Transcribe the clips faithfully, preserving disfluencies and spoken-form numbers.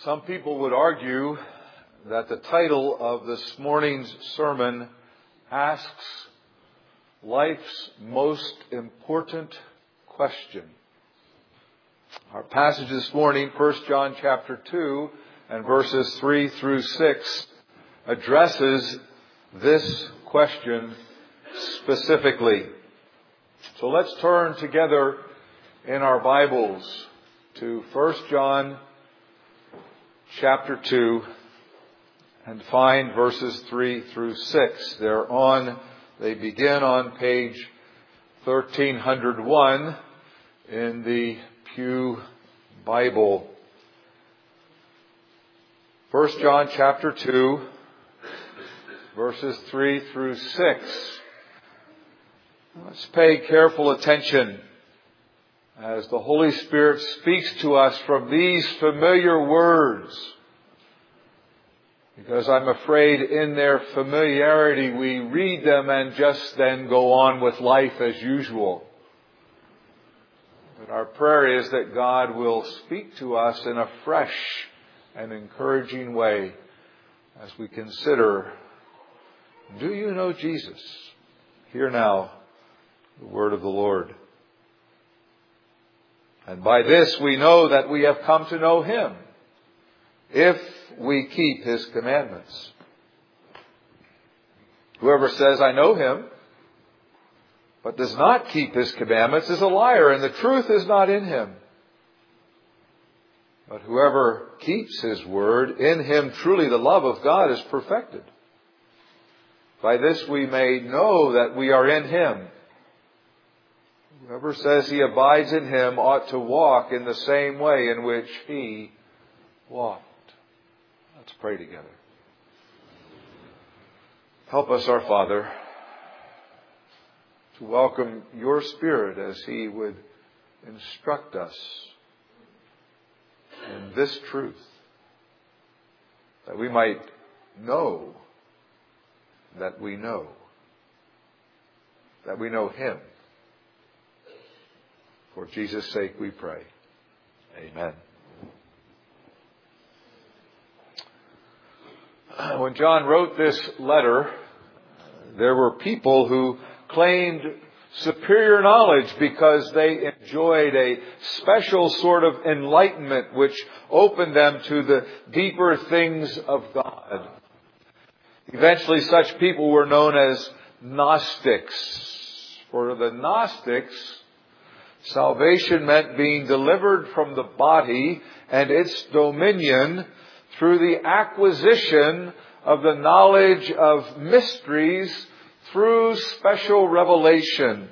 Some people would argue that the title of this morning's sermon asks life's most important question. Our passage this morning, First John chapter two and verses three through six, addresses this question specifically. So let's turn together in our Bibles to First John chapter two and find verses three through six. They're on, they begin on page thirteen oh one in the Pew Bible. First John chapter two, verses three through six. Let's pay careful attention as the Holy Spirit speaks to us from these familiar words, because I'm afraid in their familiarity we read them and just then go on with life as usual. But our prayer is that God will speak to us in a fresh and encouraging way as we consider, do you know Jesus? Hear now the word of the Lord. And by this we know that we have come to know Him, if we keep His commandments. Whoever says, I know Him, but does not keep His commandments is a liar, and the truth is not in him. But whoever keeps His word, in him truly the love of God is perfected. By this we may know that we are in Him. Whoever says he abides in Him ought to walk in the same way in which He walked. Let's pray together. Help us, our Father, to welcome Your Spirit as He would instruct us in this truth, that we might know that we know, that we know Him. For Jesus' sake we pray. Amen. When John wrote this letter, there were people who claimed superior knowledge because they enjoyed a special sort of enlightenment which opened them to the deeper things of God. Eventually such people were known as Gnostics. For the Gnostics, salvation meant being delivered from the body and its dominion through the acquisition of the knowledge of mysteries through special revelation.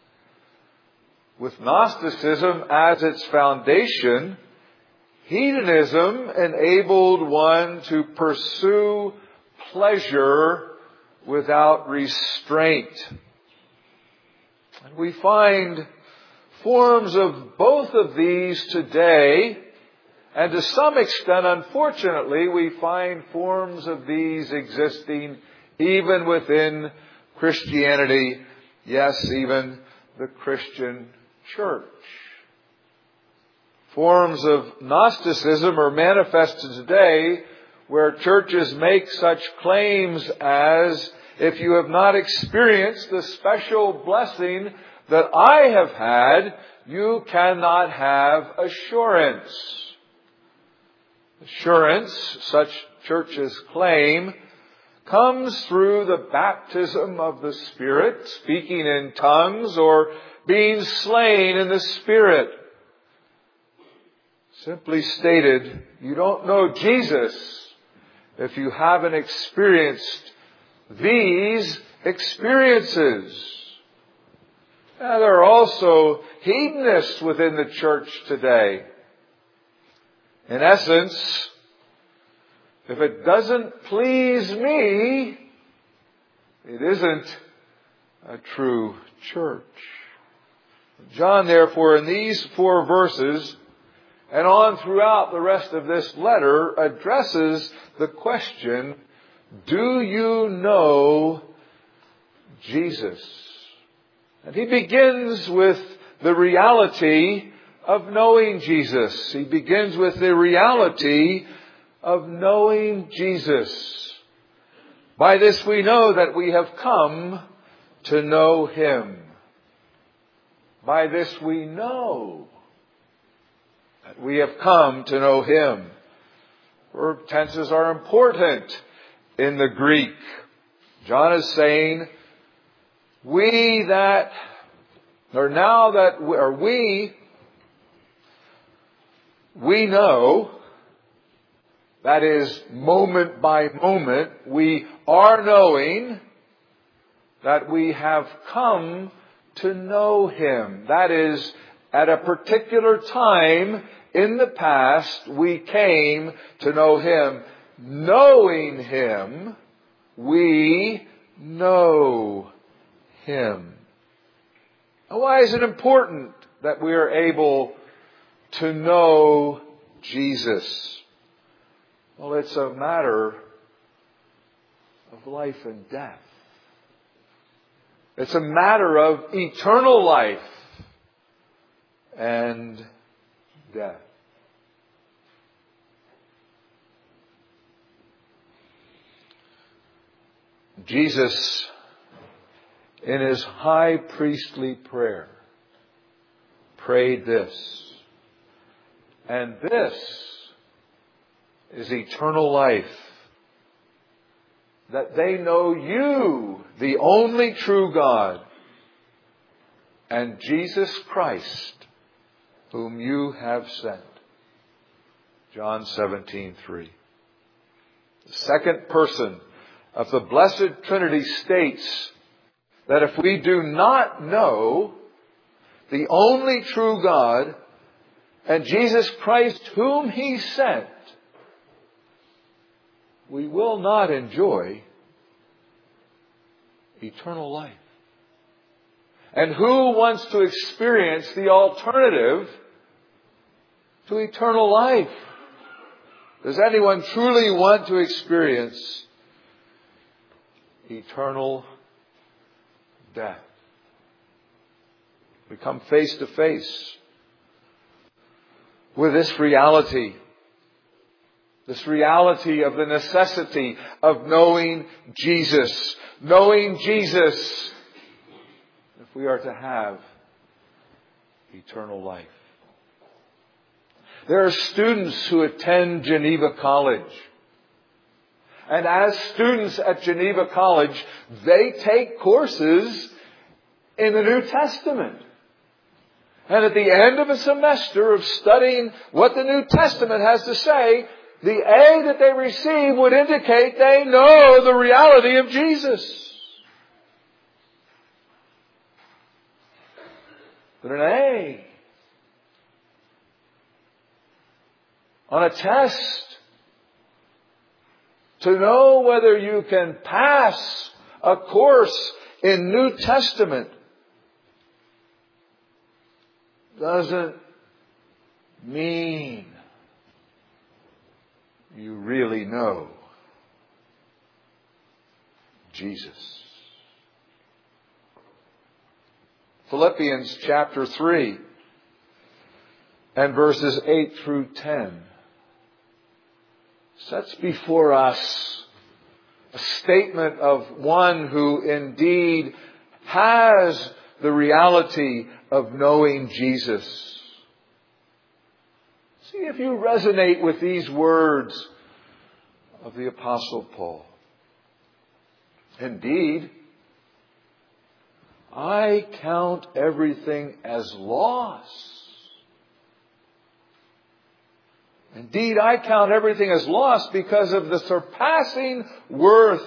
With Gnosticism as its foundation, hedonism enabled one to pursue pleasure without restraint. And we find forms of both of these today, and to some extent, unfortunately, we find forms of these existing even within Christianity, yes, even the Christian church. Forms of Gnosticism are manifested today where churches make such claims as, if you have not experienced the special blessing that I have had, you cannot have assurance. Assurance, such churches claim, comes through the baptism of the Spirit, speaking in tongues, or being slain in the Spirit. Simply stated, you don't know Jesus if you haven't experienced these experiences. Now, there are also hedonists within the church today. In essence, if it doesn't please me, it isn't a true church. John, therefore, in these four verses and on throughout the rest of this letter, addresses the question, do you know Jesus? And he begins with the reality of knowing Jesus. He begins with the reality of knowing Jesus. By this we know that we have come to know Him. By this we know that we have come to know Him. Verb tenses are important in the Greek. John is saying, we that, or now that, we, or we, we know, that is, moment by moment, we are knowing that we have come to know Him. That is, at a particular time in the past, we came to know Him. Knowing Him, we know Him. Now, why is it important that we are able to know Jesus? Well, it's a matter of life and death. It's a matter of eternal life and death. Jesus, in His high priestly prayer, prayed this. And this is eternal life, that they know You, the only true God, and Jesus Christ, whom You have sent. John seventeen three. The second person of the Blessed Trinity states that if we do not know the only true God and Jesus Christ whom He sent, we will not enjoy eternal life. And who wants to experience the alternative to eternal life? Does anyone truly want to experience eternal death? We come face to face with this reality. This reality of the necessity of knowing Jesus. Knowing Jesus if we are to have eternal life. There are students who attend Geneva College. And as students at Geneva College, they take courses in the New Testament. And at the end of a semester of studying what the New Testament has to say, the A that they receive would indicate they know the reality of Jesus. But an A on a test to know whether you can pass a course in New Testament doesn't mean you really know Jesus. Philippians chapter three and verses eight through ten sets before us a statement of one who indeed has the reality of knowing Jesus. See if you resonate with these words of the Apostle Paul. Indeed, I count everything as loss. Indeed, I count everything as loss because of the surpassing worth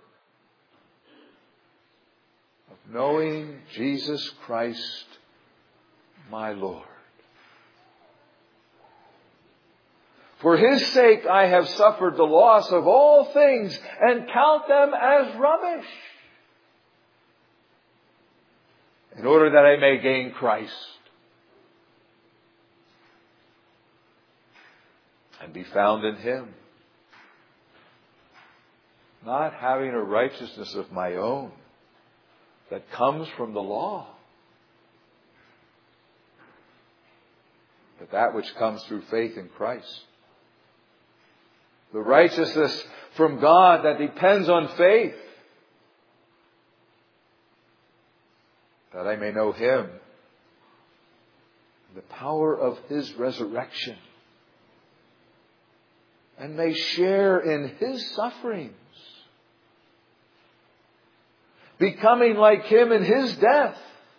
of knowing Jesus Christ, my Lord. For His sake I have suffered the loss of all things and count them as rubbish, in order that I may gain Christ and be found in Him, not having a righteousness of my own that comes from the law, but that which comes through faith in Christ. The righteousness from God that depends on faith. That I may know Him. The power of His resurrection. And may share in His sufferings. Becoming like Him in His death.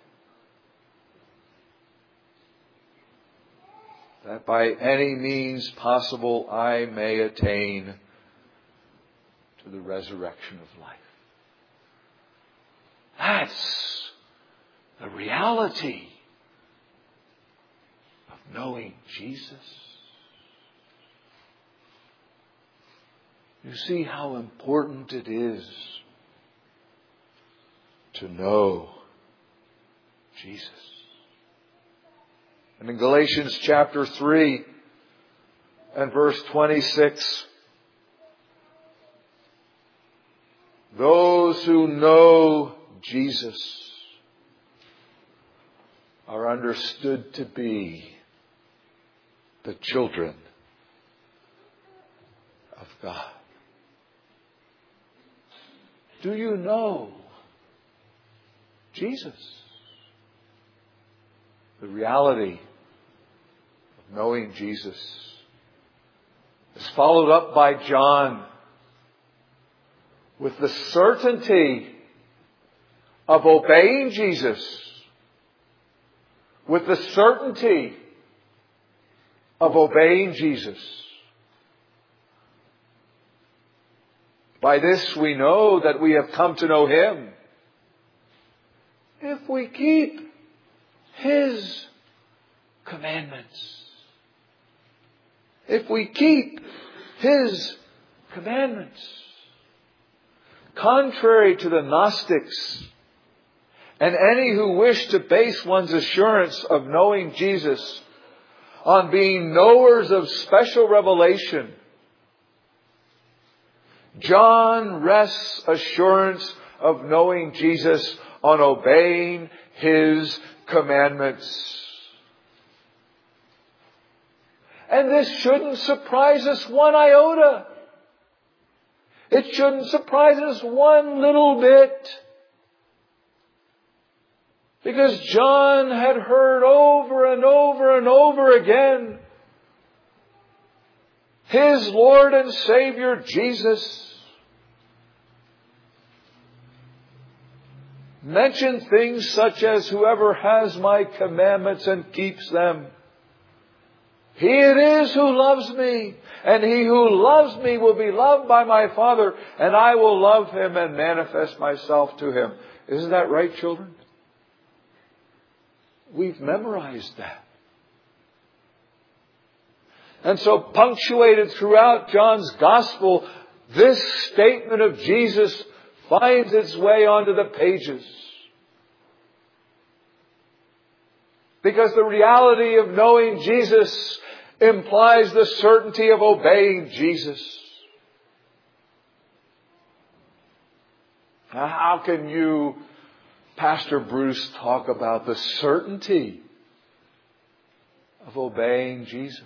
That by any means possible I may attain to the resurrection of life. That's the reality of knowing Jesus. You see how important it is to know Jesus. And in Galatians chapter three and verse twenty-six, those who know Jesus are understood to be the children of God. Do you know Jesus? The reality of knowing Jesus is followed up by John with the certainty of obeying Jesus, with the certainty of obeying Jesus. By this we know that we have come to know Him, if we keep His commandments. If we keep His commandments. Contrary to the Gnostics and any who wish to base one's assurance of knowing Jesus on being knowers of special revelation, John rests assurance of knowing Jesus on obeying His commandments. And this shouldn't surprise us one iota. It shouldn't surprise us one little bit. Because John had heard over and over and over again his Lord and Savior Jesus mention things such as, whoever has my commandments and keeps them, he it is who loves me, and he who loves me will be loved by my Father, and I will love him and manifest myself to him. Isn't that right, children? We've memorized that. And so punctuated throughout John's Gospel, this statement of Jesus finds its way onto the pages. Because the reality of knowing Jesus implies the certainty of obeying Jesus. Now, how can you, Pastor Bruce, talk about the certainty of obeying Jesus?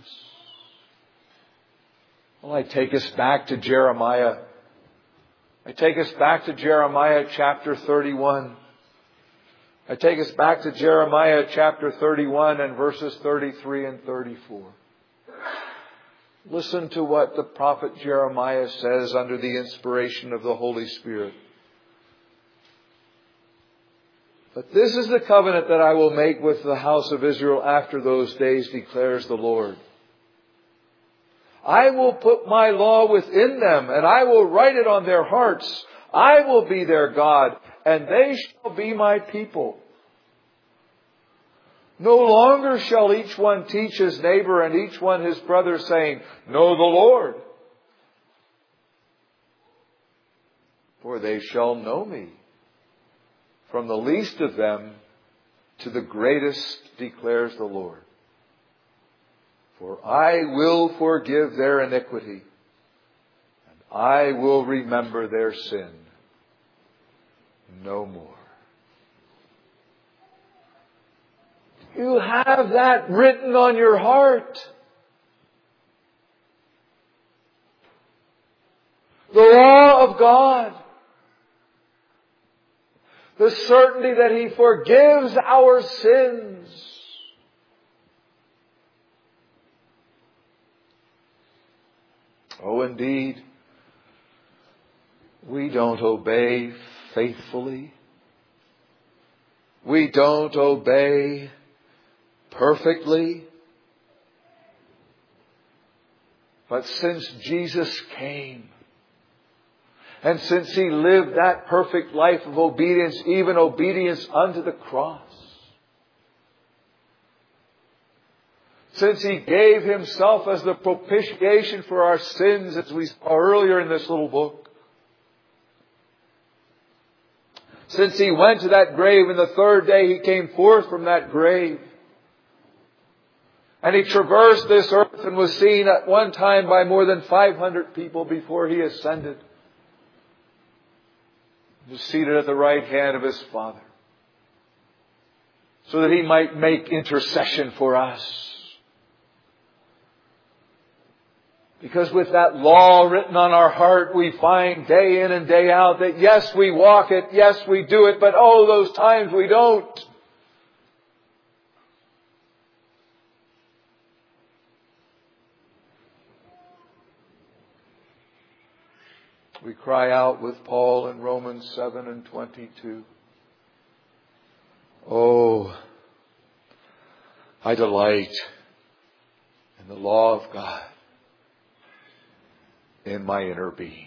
Well, I take us back to Jeremiah. I take us back to Jeremiah chapter thirty-one. I take us back to Jeremiah chapter thirty-one and verses thirty-three and thirty-four. Listen to what the prophet Jeremiah says under the inspiration of the Holy Spirit. But this is the covenant that I will make with the house of Israel after those days, declares the Lord. I will put my law within them, and I will write it on their hearts. I will be their God, and they shall be my people. No longer shall each one teach his neighbor and each one his brother, saying, know the Lord. For they shall know me, from the least of them to the greatest, declares the Lord. For I will forgive their iniquity, and I will remember their sin no more. You have that written on your heart. law of God. The certainty that He forgives our sins. Oh, indeed, we don't obey faithfully. We don't obey perfectly. But since Jesus came, and since He lived that perfect life of obedience, even obedience unto the cross, since He gave Himself as the propitiation for our sins, as we saw earlier in this little book, since He went to that grave and the third day He came forth from that grave, and He traversed this earth and was seen at one time by more than five hundred people before He ascended, He was seated at the right hand of His Father, so that He might make intercession for us. Because with that law written on our heart, we find day in and day out that yes, we walk it, yes, we do it, but oh, those times we don't. We cry out with Paul in Romans seven and twenty-two. Oh, I delight in the law of God in my inner being.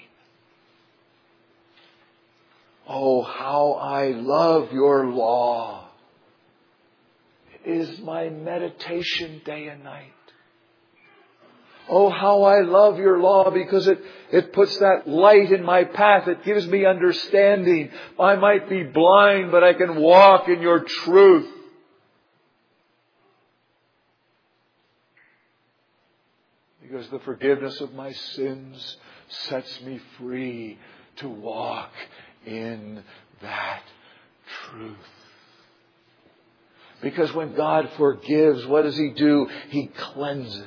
Oh, how I love your law. It is my meditation day and night. Oh, how I love your law, because it, it puts that light in my path. It gives me understanding. I might be blind, but I can walk in your truth. Because the forgiveness of my sins sets me free to walk in that truth. Because when God forgives, what does He do? He cleanses.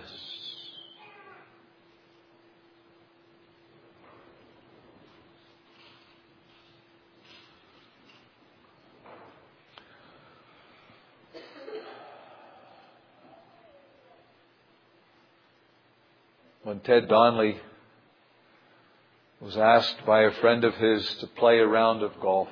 When Ted Donnelly was asked by a friend of his to play a round of golf,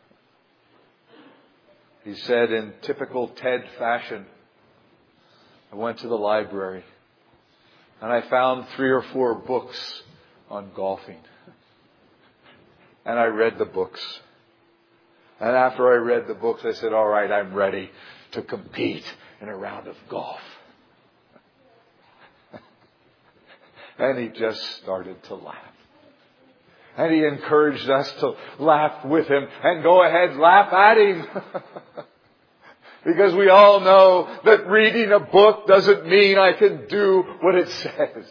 he said in typical Ted fashion, I went to the library and I found three or four books on golfing. And I read the books. And after I read the books, I said, all right, I'm ready to compete in a round of golf. And he just started to laugh. And he encouraged us to laugh with him and go ahead, laugh at him. Because we all know that reading a book doesn't mean I can do what it says.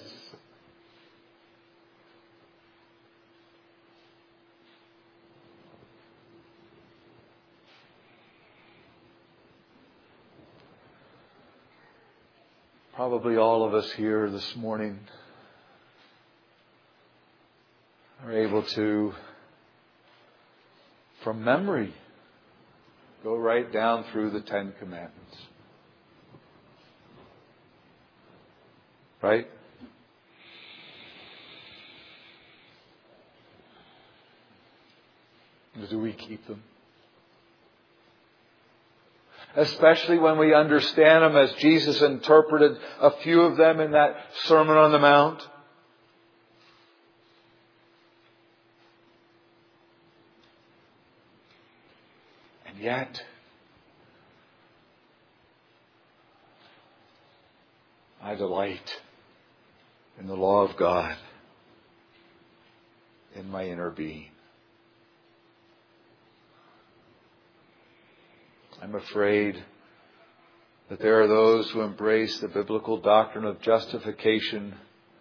Probably all of us here this morning are able to, from memory, go right down through the Ten Commandments. Right? Do we keep them? Especially when we understand them as Jesus interpreted a few of them in that Sermon on the Mount. Yet, I delight in the law of God in my inner being. I'm afraid that there are those who embrace the biblical doctrine of justification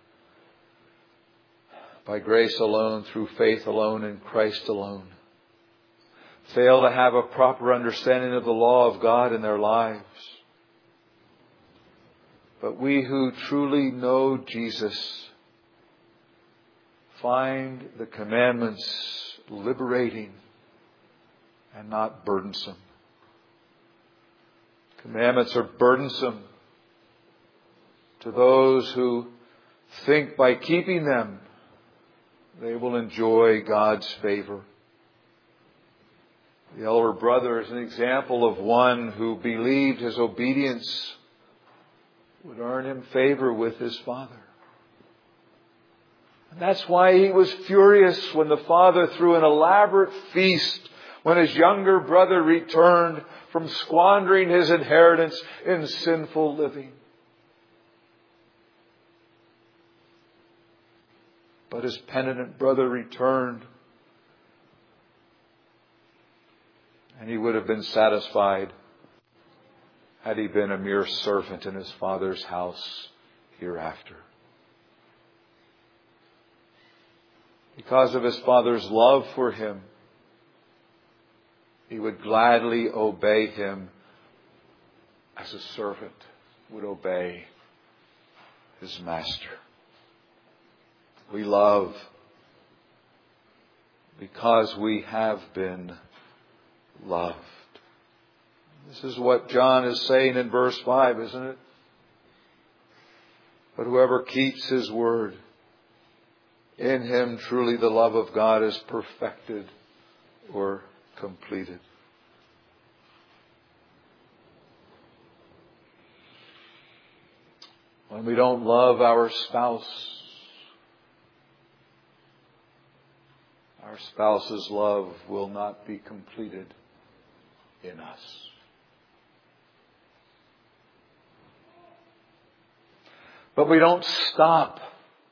by grace alone, through faith alone, in Christ alone, fail to have a proper understanding of the law of God in their lives. But we who truly know Jesus find the commandments liberating and not burdensome. Commandments are burdensome to those who think by keeping them they will enjoy God's favor. The elder brother is an example of one who believed his obedience would earn him favor with his father. And that's why he was furious when the father threw an elaborate feast when his younger brother returned from squandering his inheritance in sinful living. But his penitent brother returned, and he would have been satisfied had he been a mere servant in his father's house hereafter. Because of his father's love for him, he would gladly obey him as a servant would obey his master. We love because we have been loved. This is what John is saying in verse five, isn't it? But whoever keeps his word, in him truly the love of God is perfected or completed. When we don't love our spouse, our spouse's love will not be completed in us. But we don't stop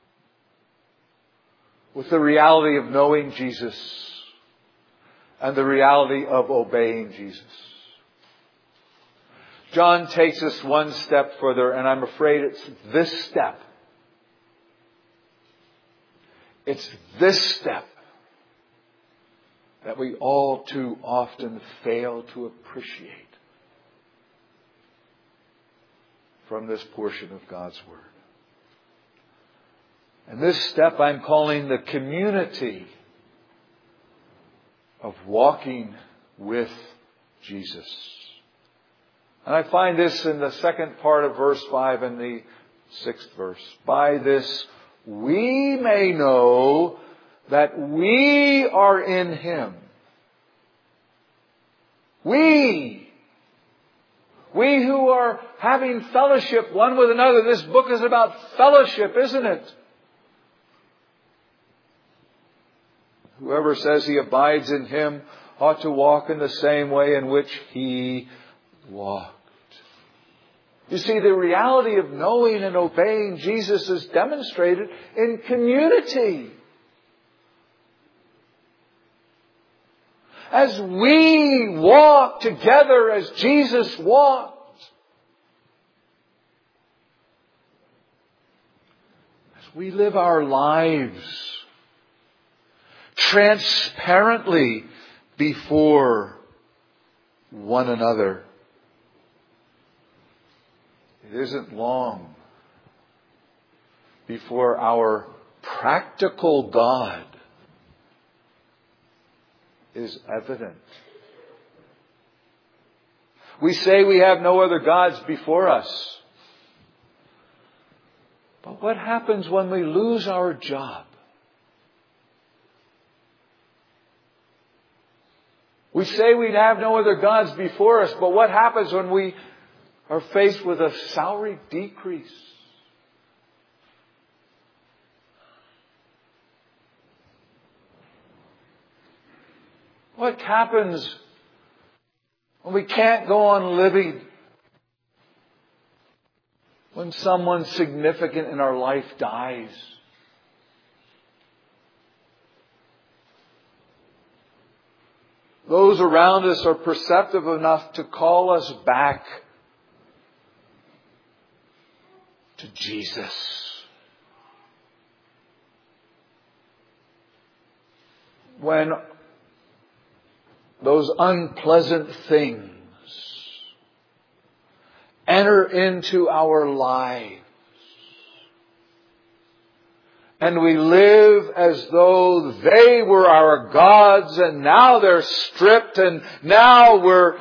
with the reality of knowing Jesus and the reality of obeying Jesus. John takes us one step further, and I'm afraid it's this step. It's this step that we all too often fail to appreciate from this portion of God's Word. And this step I'm calling the community of walking with Jesus. And I find this in the second part of verse five and the sixth verse. By this we may know that we are in Him. We. We who are having fellowship one with another. This book is about fellowship, isn't it? Whoever says he abides in Him ought to walk in the same way in which He walked. You see, the reality of knowing and obeying Jesus is demonstrated in community. As we walk together as Jesus walked. As we live our lives transparently before one another. It isn't long before our practical God is evident. We say we have no other gods before us. But what happens when we lose our job? We say we'd have no other gods before us, but what happens when we are faced with a salary decrease? What happens when we can't go on living? When someone significant in our life dies? Those around us are perceptive enough to call us back to Jesus. When those unpleasant things enter into our lives And we live as though they were our gods, and now they're stripped, and now we're...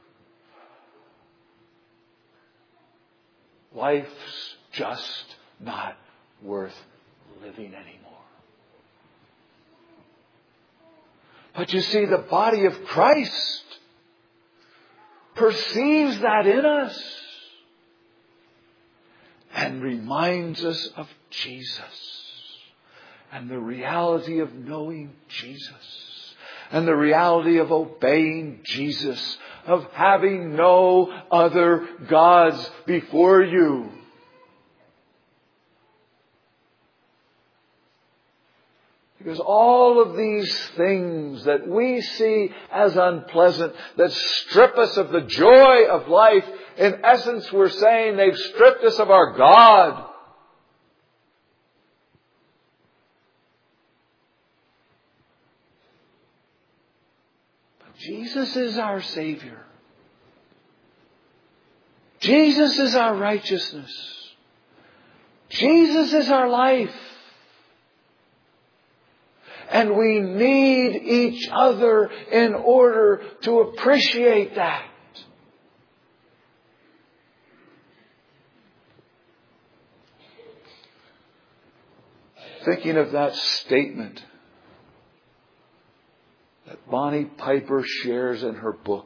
Life's just not worth living anymore. But you see, the body of Christ perceives that in us and reminds us of Jesus. And the reality of knowing Jesus. And the reality of obeying Jesus. Of having no other gods before you. Because all of these things that we see as unpleasant, that strip us of the joy of life, in essence we're saying they've stripped us of our God. Jesus is our Savior. Jesus is our righteousness. Jesus is our life. And we need each other in order to appreciate that. Thinking of that statement that Bonnie Piper shares in her book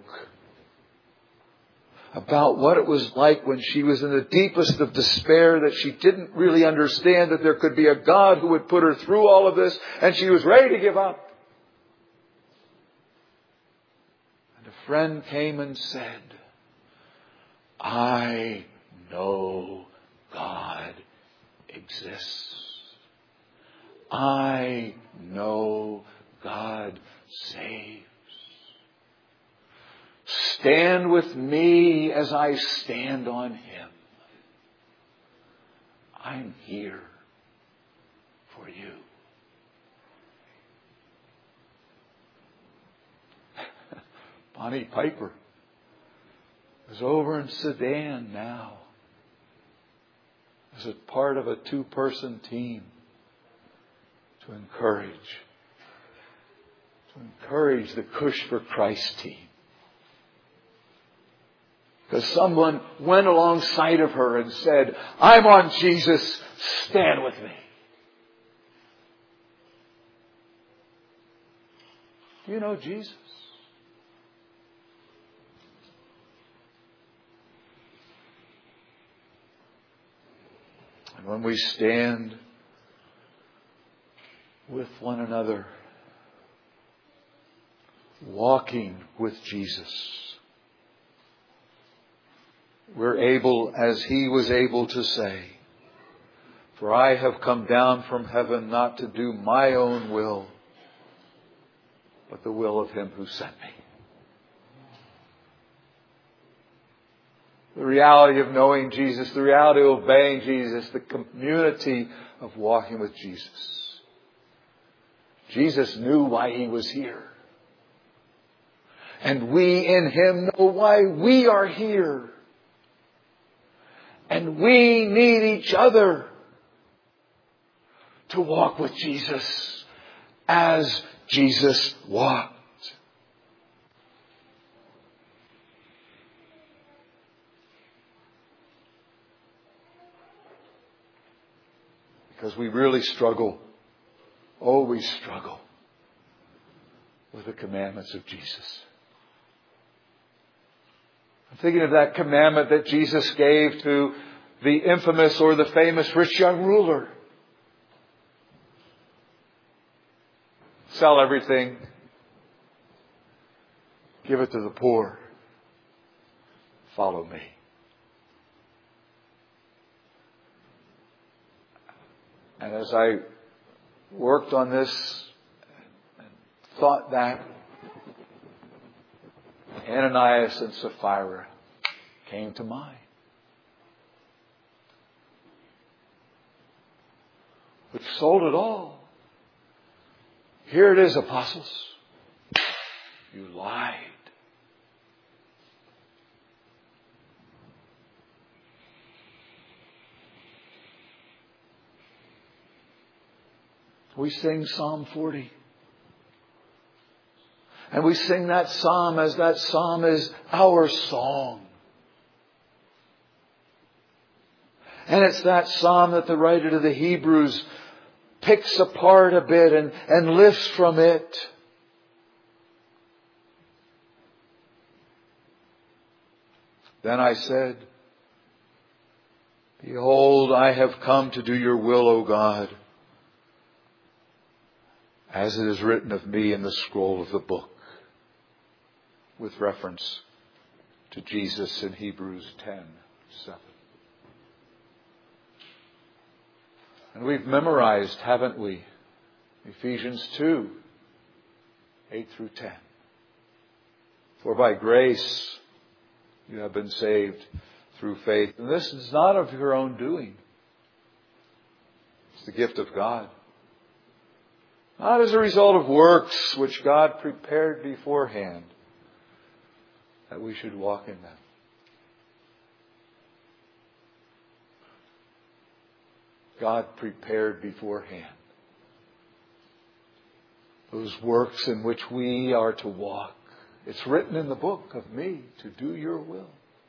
about what it was like when she was in the deepest of despair, that she didn't really understand that there could be a God who would put her through all of this, and she was ready to give up. And a friend came and said, I know God exists. I know God saves. Stand with me as I stand on Him. I'm here for you. Bonnie Piper is over in Sudan now as a part of a two-person team to encourage to encourage the Cush for Christ team. Because someone went alongside of her and said, I'm on Jesus, stand with me. You know Jesus. And when we stand with one another, walking with Jesus, we're able, as He was able to say, for I have come down from heaven not to do my own will, but the will of Him who sent me. The reality of knowing Jesus, the reality of obeying Jesus, the community of walking with Jesus. Jesus knew why He was here. And we in Him know why we are here. And we need each other to walk with Jesus as Jesus walked. Because we really struggle, oh, we struggle with the commandments of Jesus. I'm thinking of that commandment that Jesus gave to the infamous or the famous rich young ruler. Sell everything. Give it to the poor. Follow me. And as I worked on this and thought that, Ananias and Sapphira came to mind. We've sold it all. Here it is, apostles. You lied. We sing Psalm forty. And we sing that psalm as that psalm is our song. And it's that psalm that the writer to the Hebrews picks apart a bit and, and lifts from it. Then I said, Behold, I have come to do your will, O God, as it is written of me in the scroll of the book, with reference to Jesus in Hebrews ten seven. And we've memorized, haven't we, Ephesians two eight through ten. For by grace you have been saved through faith. And this is not of your own doing. It's the gift of God. Not as a result of works which God prepared beforehand that we should walk in them. God prepared beforehand those works in which we are to walk. It's written in the book of me to do your will.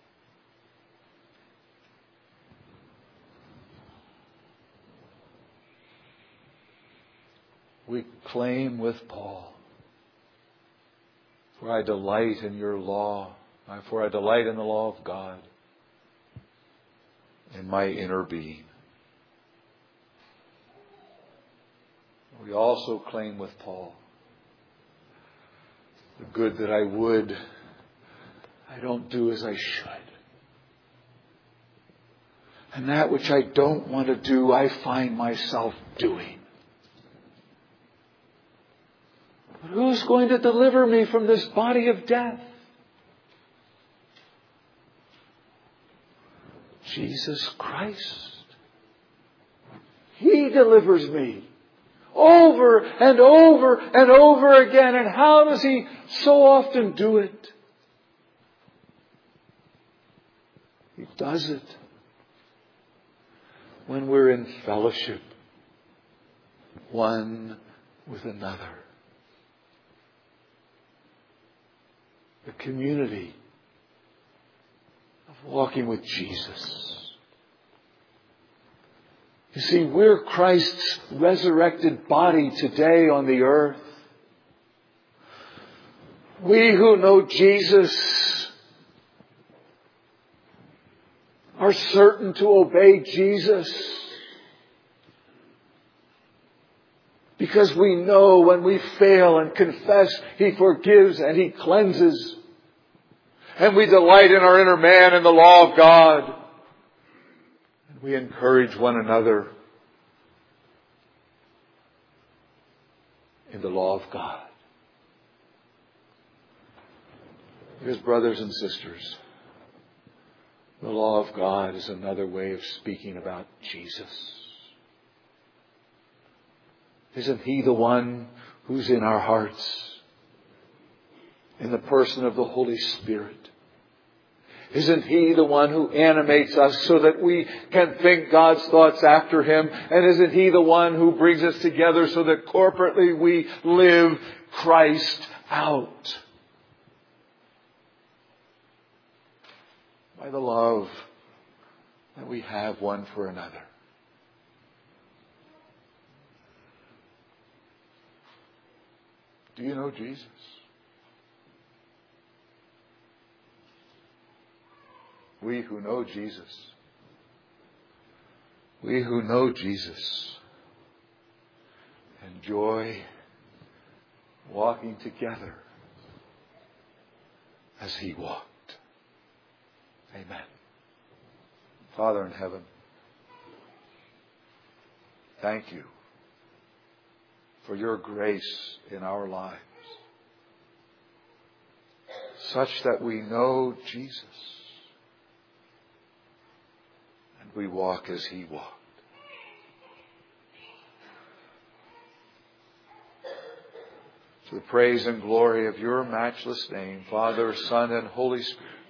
We claim with Paul, for I delight in your law, for I delight in the law of God, in my inner being. We also claim with Paul, the good that I would, I don't do as I should. And that which I don't want to do, I find myself doing. But who's going to deliver me from this body of death? Jesus Christ. He delivers me. Over and over and over again. And how does He so often do it? He does it when we're in fellowship one with another. The community of walking with Jesus. You see, we're Christ's resurrected body today on the earth. We who know Jesus are certain to obey Jesus because we know when we fail and confess, He forgives and He cleanses. And we delight in our inner man and the law of God. We encourage one another in the law of God. Because, brothers and sisters, the law of God is another way of speaking about Jesus. Isn't He the one who's in our hearts? In the person of the Holy Spirit. Isn't He the one who animates us so that we can think God's thoughts after Him? And isn't He the one who brings us together so that corporately we live Christ out? By the love that we have one for another. Do you know Jesus? We who know Jesus, we who know Jesus, enjoy walking together as He walked. Amen. Father in heaven, thank You for Your grace in our lives, such that we know Jesus. We walk as He walked. To the praise and glory of Your matchless name, Father, Son, and Holy Spirit,